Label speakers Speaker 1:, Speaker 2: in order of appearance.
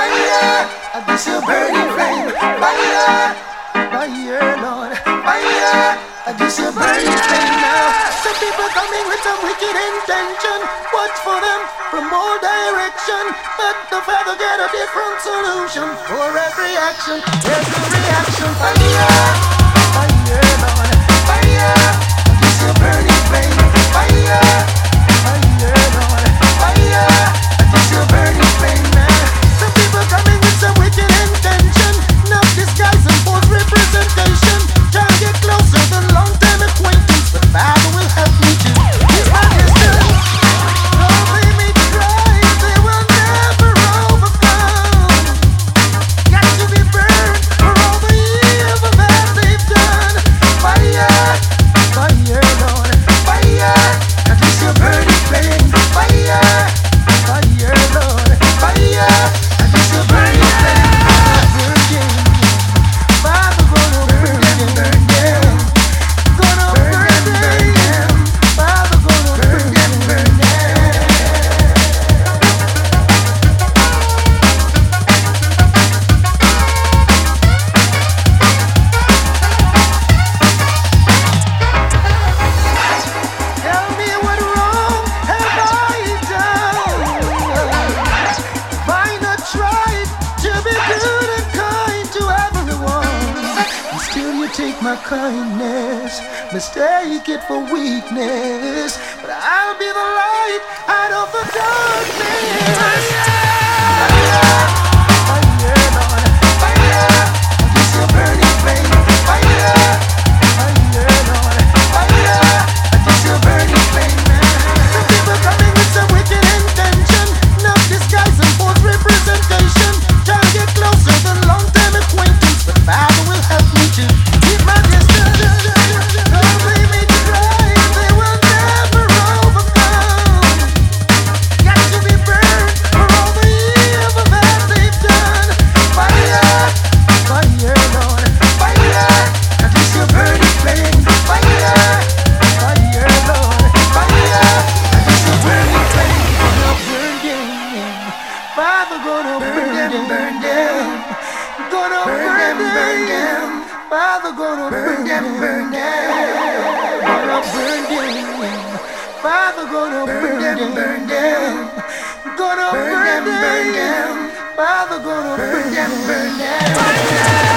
Speaker 1: fire, this your burning flame. Fire, fire, Lord, fire, this your burning flame now. Some people coming with some wicked intention. Watch for them from all direction, but the Father get a different solution for every action. There's a reaction. Fire, fire, Lord, fire, this your burning flame. Fire, fire, Lord, fire, this your burning flame now. Some people coming with some wicked intention, not disguise and false representation. Try to get closer than long-time acquaintance, but Father will help me to His my distance. Don't leave me to try, they will never overcome. Got to be burned for all the evil that they've done. Fire, fire, Lord, fire, and this your burning flame. Fire, fire, Lord, fire, and this your burning flame. Father, gonna burn them, burn them. Gonna burn them, Father, gonna burn them, burn them. Tell me what wrong have I done? Why not try to be good and kind to everyone? And still you take my kindness, mistake it for weakness. But I'll be the light out of the darkness. Fire, fire, Lord, fire, this your burning flame. Fire, fire, Lord, fire, this your burning flame. Some people coming with some wicked intention, not disguise and false representation. Try to get closer than long-time acquaintance, but Father will help me to keep my distance. Don't leave me to try, they will never overcome. Got to be burned for all the evil that they've done. Fire, fire, Lord, fire, and this your burning flame. Fire, fire, Lord, fire, and this your burning flame. Gonna burn them, Father, gonna burn them, burn them. Gonna burn them, Father, gonna burn them, burn them. Gonna burn them, Father, gonna burn them, burn them. Gonna burn them, Father, gonna burn them, burn them.